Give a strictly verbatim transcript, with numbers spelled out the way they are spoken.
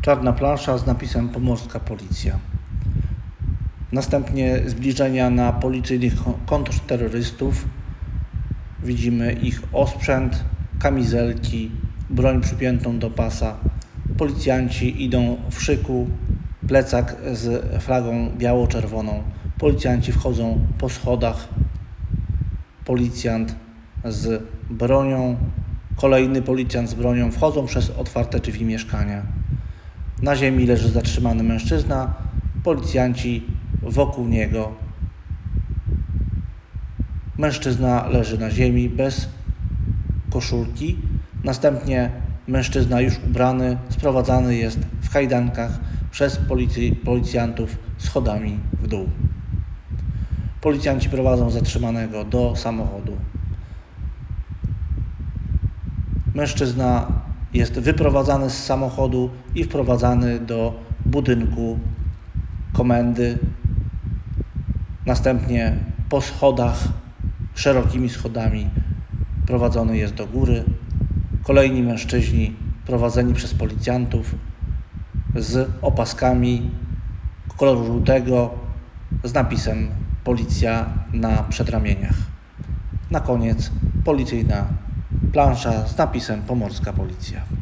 Czarna plansza z napisem Pomorska Policja. Następnie zbliżenia na policyjnych kontrterrorystów. Widzimy ich osprzęt, kamizelki, broń przypiętą do pasa. Policjanci idą w szyku, plecak z flagą biało-czerwoną. Policjanci wchodzą po schodach. Policjant z bronią, kolejny policjant z bronią wchodzą przez otwarte drzwi mieszkania. Na ziemi leży zatrzymany mężczyzna, policjanci wokół niego. Mężczyzna leży na ziemi bez koszulki. Następnie mężczyzna już ubrany sprowadzany jest w kajdankach przez policji, policjantów schodami w dół. Policjanci prowadzą zatrzymanego do samochodu. Mężczyzna jest wyprowadzany z samochodu i wprowadzany do budynku komendy. Następnie po schodach, szerokimi schodami prowadzony jest do góry. Kolejni mężczyźni prowadzeni przez policjantów z opaskami koloru żółtego z napisem Policja na przedramieniach. Na koniec policyjna plansza z napisem Pomorska Policja.